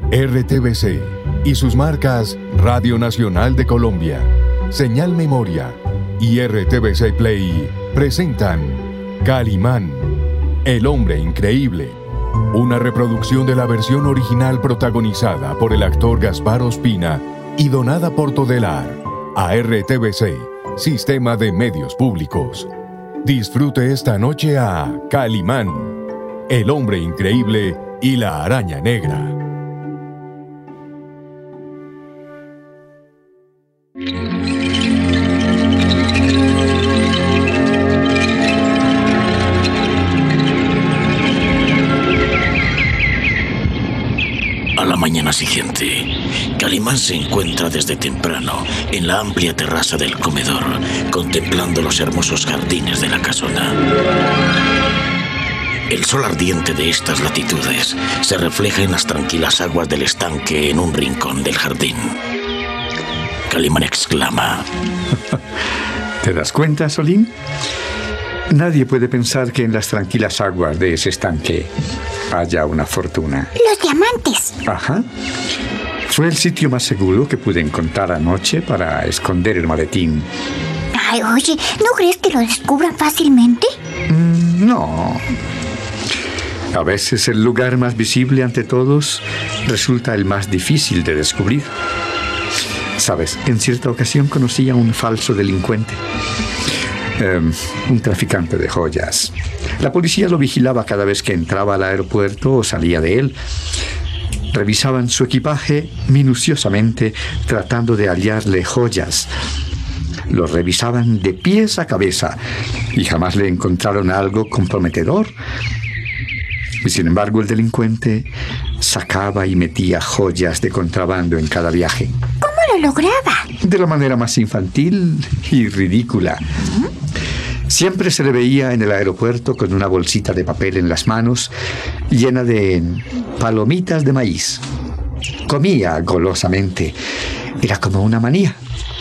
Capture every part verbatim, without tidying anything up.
R T V C y sus marcas Radio Nacional de Colombia, Señal Memoria y R T V C Play presentan Calimán, el hombre increíble, una reproducción de la versión original protagonizada por el actor Gaspar Ospina y donada por Todelar a R T V C, Sistema de Medios Públicos. Disfrute esta noche a Calimán, el hombre increíble y la araña negra. A la mañana siguiente, Calimán se encuentra desde temprano en la amplia terraza del comedor, contemplando los hermosos jardines de la casona. El sol ardiente de estas latitudes se refleja en las tranquilas aguas del estanque en un rincón del jardín. Calimán exclama: ¿Te das cuenta, Solín? Nadie puede pensar que en las tranquilas aguas de ese estanque haya una fortuna. Los diamantes. Ajá. Fue el sitio más seguro que pude encontrar anoche para esconder el maletín. Ay, oye, ¿no crees que lo descubran fácilmente? Mm, no. A veces el lugar más visible ante todos resulta el más difícil de descubrir. Sabes, en cierta ocasión conocí a un falso delincuente. Eh, un traficante de joyas. La policía lo vigilaba cada vez que entraba al aeropuerto o salía de él. Revisaban su equipaje minuciosamente, tratando de hallarle joyas. Lo revisaban de pies a cabeza y jamás le encontraron algo comprometedor. Y sin embargo, el delincuente sacaba y metía joyas de contrabando en cada viaje. ¿Cómo lo lograba? De la manera más infantil y ridícula. ¿Mm? Siempre se le veía en el aeropuerto con una bolsita de papel en las manos llena de palomitas de maíz. Comía golosamente. Era como una manía.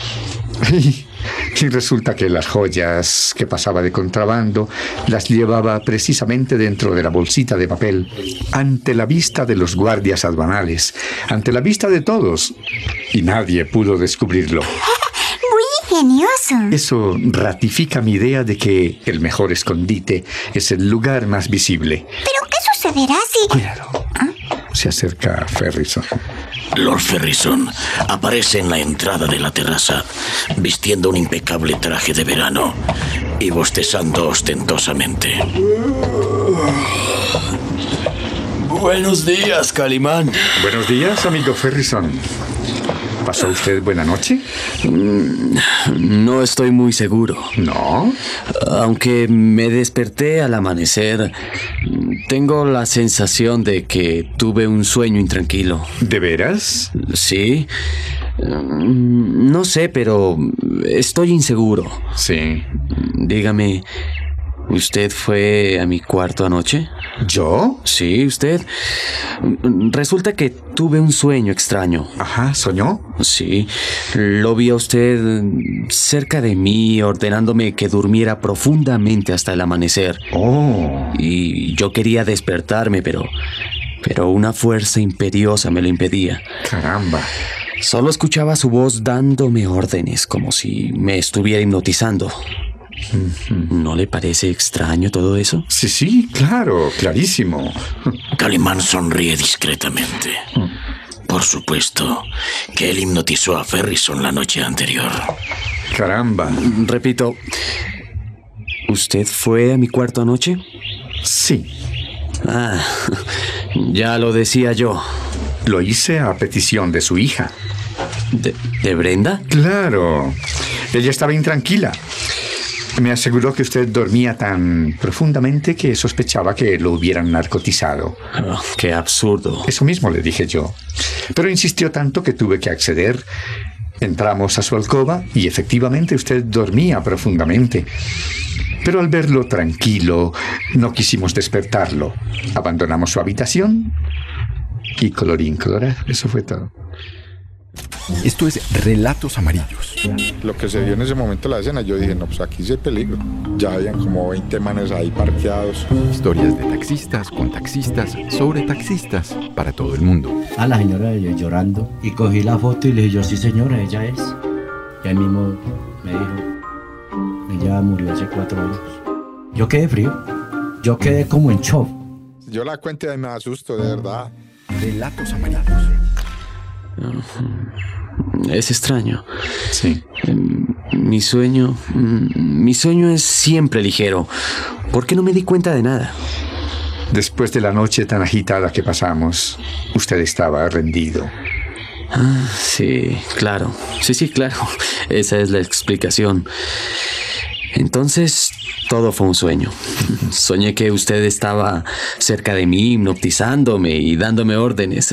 Y resulta que las joyas que pasaba de contrabando las llevaba precisamente dentro de la bolsita de papel, ante la vista de los guardias aduanales, ante la vista de todos, y nadie pudo descubrirlo. Muy ingenioso. Eso ratifica mi idea de que el mejor escondite es el lugar más visible. ¿Pero qué sucederá si...? Cuidado. ¿Ah? Se acerca Ferrison. Lord Ferrison aparece en la entrada de la terraza, vistiendo un impecable traje de verano y bostezando ostentosamente. Buenos días, Calimán. Buenos días, amigo Ferrison. ¿Pasó usted buena noche? No estoy muy seguro. ¿No? Aunque me desperté al amanecer, tengo la sensación de que tuve un sueño intranquilo. ¿De veras? Sí. No sé, pero estoy inseguro. Sí. Dígame, ¿usted fue a mi cuarto anoche? ¿Yo? Sí, usted. Resulta que tuve un sueño extraño. Ajá, ¿soñó? Sí, lo vi a usted cerca de mí, ordenándome que durmiera profundamente hasta el amanecer. Oh. Y yo quería despertarme, pero... pero una fuerza imperiosa me lo impedía. Caramba. Solo escuchaba su voz dándome órdenes, como si me estuviera hipnotizando. ¿No le parece extraño todo eso? Sí, sí, claro, clarísimo. Calimán sonríe discretamente. Por supuesto que él hipnotizó a Ferrison la noche anterior. Caramba. Repito, ¿usted fue a mi cuarto anoche? Sí. Ah, ya lo decía yo. Lo hice a petición de su hija. ¿De, de Brenda? Claro. Ella estaba intranquila. Me aseguró que usted dormía tan profundamente que sospechaba que lo hubieran narcotizado. Oh, ¡qué absurdo! Eso mismo le dije yo. Pero insistió tanto que tuve que acceder. Entramos a su alcoba y efectivamente usted dormía profundamente. Pero al verlo tranquilo, no quisimos despertarlo. Abandonamos su habitación y colorín colorado. Eso fue todo. Esto es Relatos Amarillos. Lo que se vio en ese momento de la escena, yo dije, no, pues aquí sí hay peligro. Ya habían como veinte manes ahí parqueados. Historias de taxistas con taxistas sobre taxistas para todo el mundo. A la señora llorando y cogí la foto y le dije yo, sí señora, ella es. Y él mismo me dijo, ella murió hace cuatro años. Yo quedé frío, yo quedé como en shock. Yo la cuento y me asusto, de verdad. Relatos Amarillos. Es extraño. Sí. Mi sueño... Mi sueño es siempre ligero. ¿Por qué no me di cuenta de nada? Después de la noche tan agitada que pasamos, usted estaba rendido. Ah, sí, claro. Sí, sí, claro. Esa es la explicación. Entonces, todo fue un sueño. Soñé que usted estaba cerca de mí, hipnotizándome y dándome órdenes.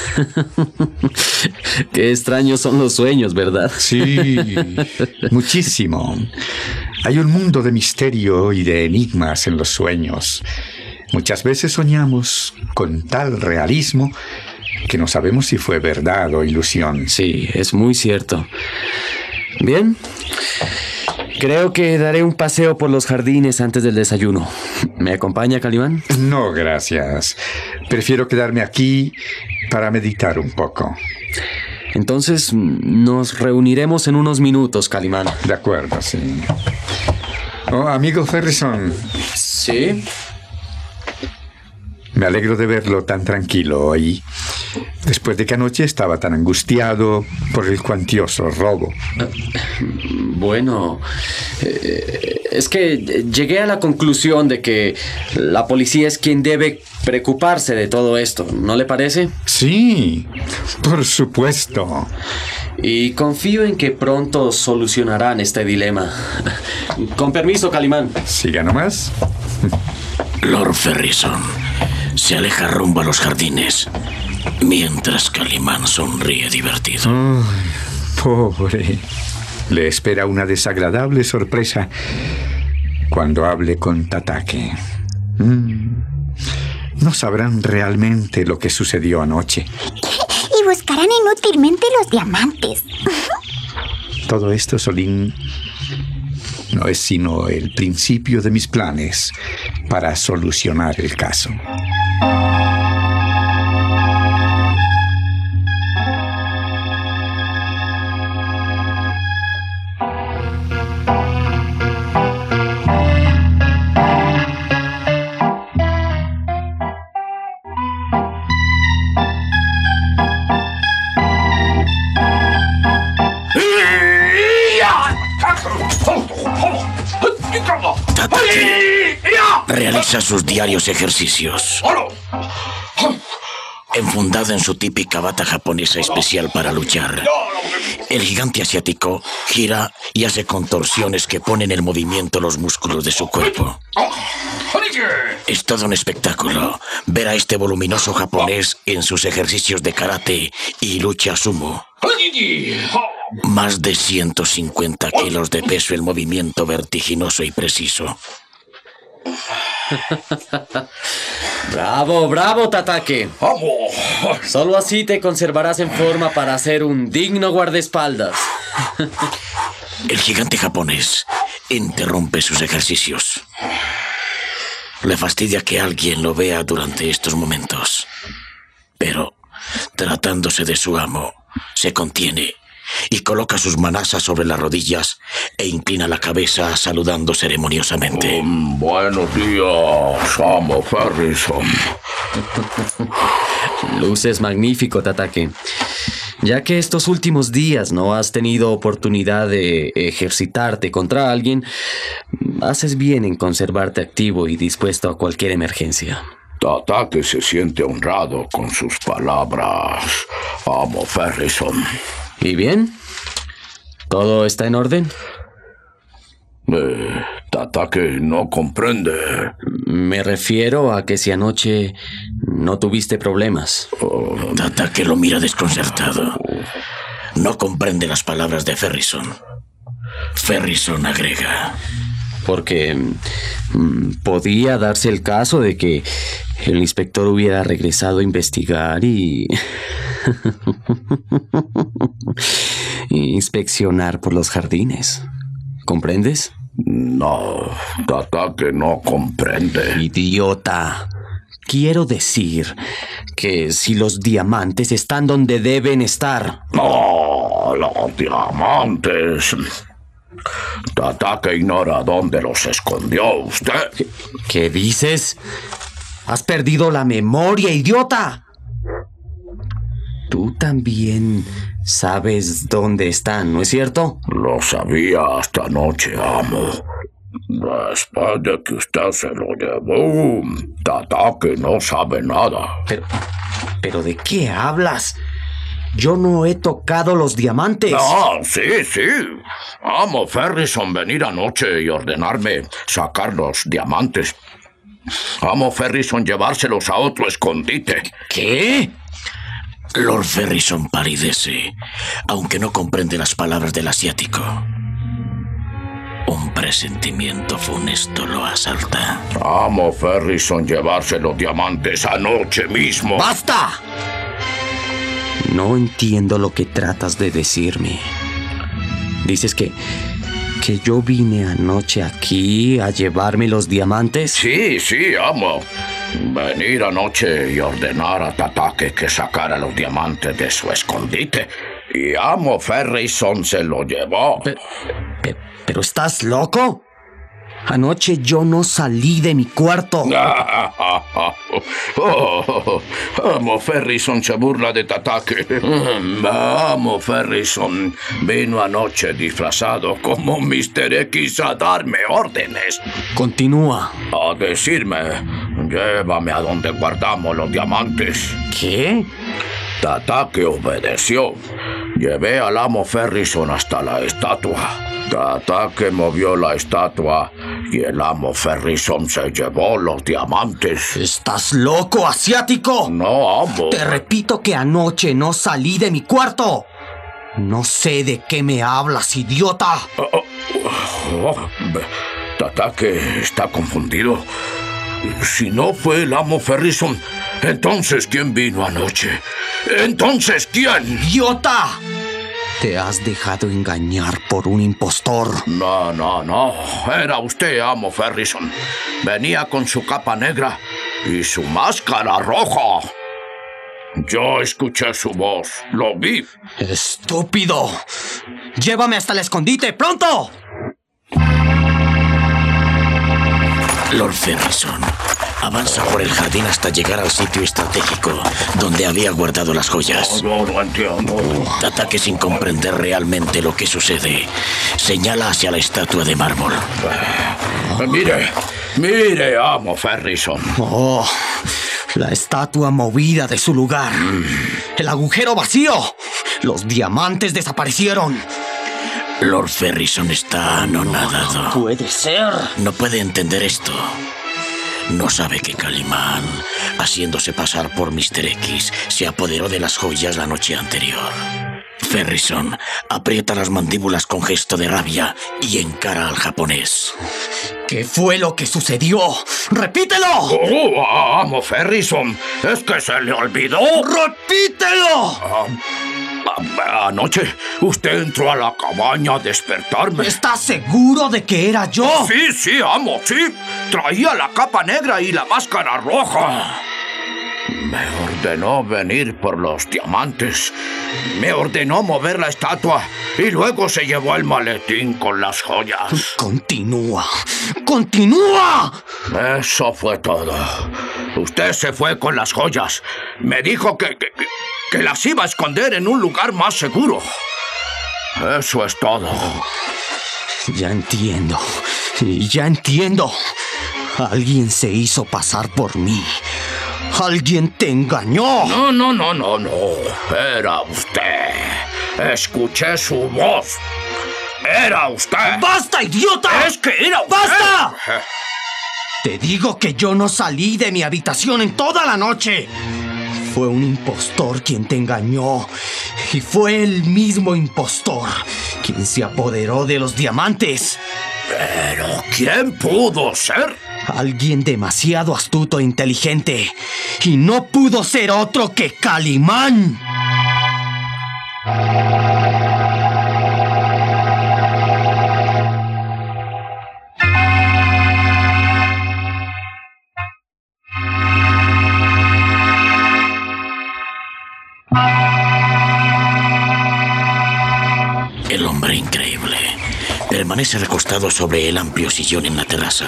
Qué extraños son los sueños, ¿verdad? Sí, muchísimo. Hay un mundo de misterio y de enigmas en los sueños. Muchas veces soñamos con tal realismo que no sabemos si fue verdad o ilusión. Sí, es muy cierto. Bien. Creo que daré un paseo por los jardines antes del desayuno. ¿Me acompaña, Calimán? No, gracias. Prefiero quedarme aquí para meditar un poco. Entonces, nos reuniremos en unos minutos, Calimán. De acuerdo, sí. Oh, amigo Ferrison. ¿Sí? Me alegro de verlo tan tranquilo hoy, después de que anoche estaba tan angustiado por el cuantioso robo. Bueno, eh, es que llegué a la conclusión de que la policía es quien debe preocuparse de todo esto, ¿no le parece? Sí, por supuesto. Y confío en que pronto solucionarán este dilema. Con permiso, Calimán. Siga nomás. Lord Ferrison se aleja rumbo a los jardines, mientras Calimán sonríe divertido. Ay, pobre. Le espera una desagradable sorpresa cuando hable con Tatake. Mm. No sabrán realmente lo que sucedió anoche. Y buscarán inútilmente los diamantes. Todo esto, Solín, no es sino el principio de mis planes para solucionar el caso. Tatake realiza sus diarios ejercicios. Enfundado en su típica bata japonesa especial para luchar, el gigante asiático gira y hace contorsiones que ponen en movimiento los músculos de su cuerpo. Es todo un espectáculo ver a este voluminoso japonés en sus ejercicios de karate y lucha sumo. Más de ciento cincuenta kilos de peso en movimiento vertiginoso y preciso. Bravo, bravo, Tatake. Solo así te conservarás en forma para ser un digno guardaespaldas. El gigante japonés interrumpe sus ejercicios. Le fastidia que alguien lo vea durante estos momentos. Pero, tratándose de su amo, se contiene y coloca sus manazas sobre las rodillas e inclina la cabeza saludando ceremoniosamente. Um, buenos días, amo Ferrison. Luces magnífico, Tatake. Ya que estos últimos días no has tenido oportunidad de ejercitarte contra alguien, haces bien en conservarte activo y dispuesto a cualquier emergencia. Tatake se siente honrado con sus palabras, amo Ferrison. ¿Y bien? ¿Todo está en orden? Eh, Tatake no comprende. Me refiero a que si anoche no tuviste problemas. Oh. Tatake lo mira desconcertado. No comprende las palabras de Ferrison. Ferrison agrega: porque mm, podía darse el caso de que el inspector hubiera regresado a investigar y... Inspeccionar por los jardines. ¿Comprendes? No, Tataque no comprende. Idiota. Quiero decir que si los diamantes están donde deben estar... No, los diamantes... Tataque ignora dónde los escondió usted. ¿Qué, qué dices? ¿Has perdido la memoria, idiota? Tú también sabes dónde están, ¿no es cierto? Lo sabía hasta anoche, amo. Después de que usted se lo llevó, Tataque no sabe nada. Pero, ¿pero de qué hablas? Yo no he tocado los diamantes. No, sí, sí. Amo Ferrison venir anoche y ordenarme sacar los diamantes. Amo Ferrison llevárselos a otro escondite. ¿Qué? Lord Ferrison palidece, aunque no comprende las palabras del asiático. Un presentimiento funesto lo asalta. Amo Ferrison llevarse los diamantes anoche mismo. ¡Basta! No entiendo lo que tratas de decirme. ¿Dices que... que yo vine anoche aquí a llevarme los diamantes? Sí, sí, amo. Venir anoche y ordenar a Tataque que sacara los diamantes de su escondite. Y amo Ferrison se lo llevó. Pero, pero, ¿pero estás loco? Anoche yo no salí de mi cuarto. Oh, amo Ferrison se burla de Tataque. Amo Ferrison vino anoche disfrazado como mister X a darme órdenes. Continúa. A decirme, llévame a donde guardamos los diamantes. ¿Qué? Tataque obedeció. Llevé al amo Ferrison hasta la estatua. Tataque movió la estatua y el amo Ferrison se llevó los diamantes. ¿Estás loco, asiático? No, amo. Te repito que anoche no salí de mi cuarto. No sé de qué me hablas, idiota. Oh, oh, oh. Tataque está confundido. Si no fue el amo Ferrison, entonces ¿quién vino anoche? ¿Entonces quién? ¡Idiota! Te has dejado engañar por un impostor. No, no, no. Era usted, amo Ferrison. Venía con su capa negra y su máscara roja. Yo escuché su voz. Lo vi. ¡Estúpido! ¡Llévame hasta el escondite, pronto! Lord Ferrison avanza por el jardín hasta llegar al sitio estratégico donde había guardado las joyas. No, no entiendo. Tataque, sin comprender realmente lo que sucede, señala hacia la estatua de mármol. Mire, mire, amo Ferrison. Oh, la estatua movida de su lugar. Mm. El agujero vacío. Los diamantes desaparecieron. Lord Ferrison está anonadado. No puede ser. No puede entender esto. No sabe que Calimán, haciéndose pasar por mister X, se apoderó de las joyas la noche anterior. Ferrison aprieta las mandíbulas con gesto de rabia y encara al japonés. ¿Qué fue lo que sucedió? ¡Repítelo! Oh, amo Ferrison, ¿es que se le olvidó? ¡Repítelo! Uh, Anoche usted entró a la cabaña a despertarme. ¿Estás seguro de que era yo? Sí, sí, amo, sí. Traía la capa negra y la máscara roja. Me ordenó venir por los diamantes. Me ordenó mover la estatua y luego se llevó el maletín con las joyas. Continúa. ¡Continúa! Eso fue todo. Usted se fue con las joyas. Me dijo que, que, que las iba a esconder en un lugar más seguro. Eso es todo. Ya entiendo. Ya entiendo. Alguien se hizo pasar por mí. ¡Alguien te engañó! No, no, no, no, no. Era usted. Escuché su voz. Era usted. ¡Basta, idiota! ¡Es que era usted! ¡Basta! Te digo que yo no salí de mi habitación en toda la noche. Fue un impostor quien te engañó. Y fue el mismo impostor quien se apoderó de los diamantes. ¿Pero quién pudo ser? Alguien demasiado astuto e inteligente. Y no pudo ser otro que Calimán. El hombre increíble permanece recostado sobre el amplio sillón en la terraza.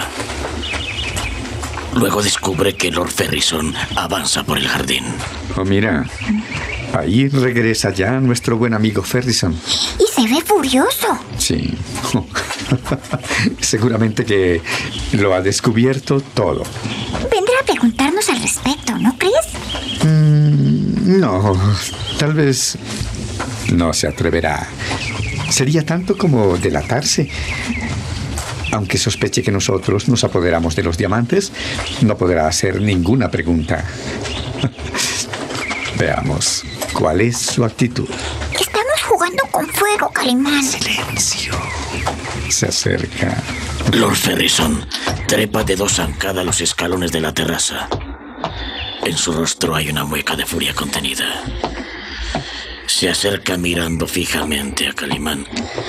Luego descubre que Lord Ferrison avanza por el jardín. Oh, mira, ahí regresa ya nuestro buen amigo Ferrison. Y se ve furioso. Sí. Seguramente que lo ha descubierto todo. Vendrá a preguntarnos al respecto, ¿no crees? Mm, no, tal vez no se atreverá. Sería tanto como delatarse. Aunque sospeche que nosotros nos apoderamos de los diamantes, no podrá hacer ninguna pregunta. Veamos, ¿cuál es su actitud? Estamos jugando con fuego, Calimán. Silencio. Se acerca. Lord Ferrison trepa de dos zancadas los escalones de la terraza. En su rostro hay una mueca de furia contenida. Se acerca mirando fijamente a Calimán.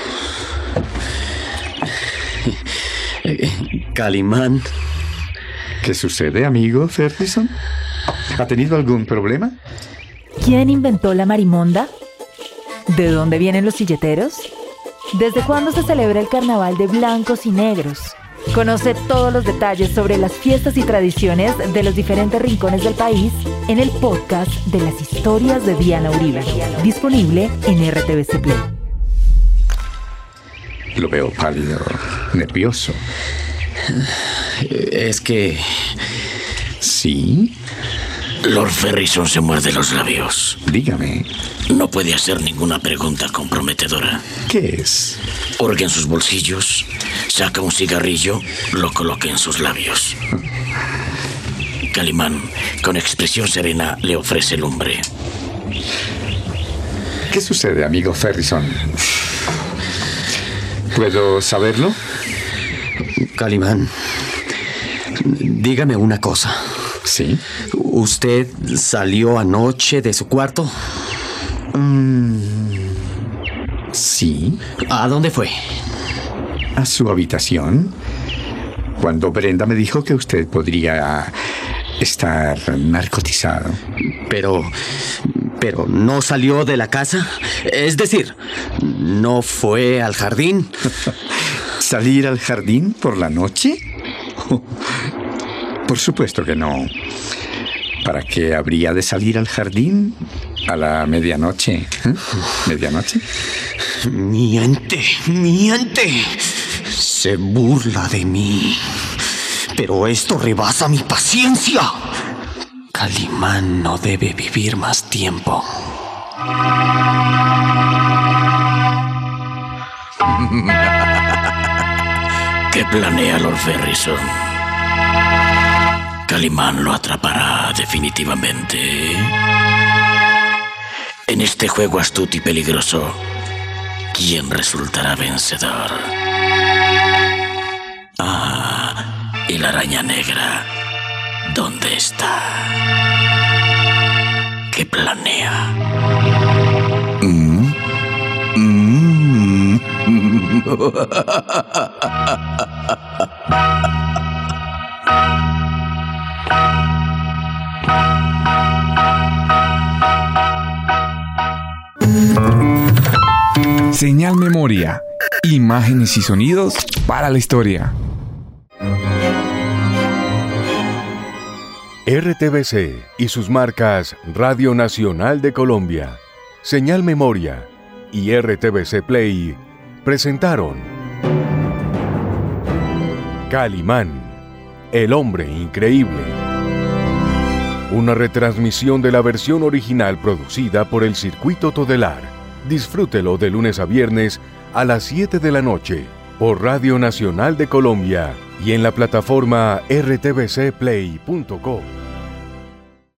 Calimán. ¿Qué sucede, amigo Ferrison? ¿Ha tenido algún problema? ¿Quién inventó la marimonda? ¿De dónde vienen los silleteros? ¿Desde cuándo se celebra el carnaval de blancos y negros? Conoce todos los detalles sobre las fiestas y tradiciones de los diferentes rincones del país en el podcast de las historias de Diana Uribe, disponible en R T V C Play. Lo veo pálido, nervioso. Es que... ¿Sí? Lord Ferrison se muerde los labios. Dígame. No puede hacer ninguna pregunta comprometedora. ¿Qué es? Hurga en sus bolsillos, saca un cigarrillo, lo coloca en sus labios. Calimán, con expresión serena, le ofrece lumbre. ¿Qué sucede, amigo Ferrison? ¿Puedo saberlo? Calimán, dígame una cosa. ¿Sí? ¿Usted salió anoche de su cuarto? Mm, sí. ¿A dónde fue? A su habitación. Cuando Brenda me dijo que usted podría estar narcotizado. Pero... ¿Pero no salió de la casa? Es decir, ¿no fue al jardín? ¿Salir al jardín por la noche? Por supuesto que no. ¿Para qué habría de salir al jardín a la medianoche? ¿Eh? ¿Medianoche? Miente, miente. Se burla de mí. Pero esto rebasa mi paciencia. Calimán no debe vivir más tiempo. ¿Qué planea Lord Ferrison? Calimán lo atrapará definitivamente. En este juego astuto y peligroso, ¿quién resultará vencedor? Ah, y la araña negra, ¿dónde está? ¿Qué planea? ¿Mm? ¿Mm? Señal Memoria. Imágenes y sonidos para la historia. R T V C y sus marcas Radio Nacional de Colombia, Señal Memoria y R T V C Play presentaron Calimán, el hombre increíble. Una retransmisión de la versión original producida por el Circuito Todelar. Disfrútelo de lunes a viernes a las siete de la noche por Radio Nacional de Colombia y en la plataforma r t v c play punto com.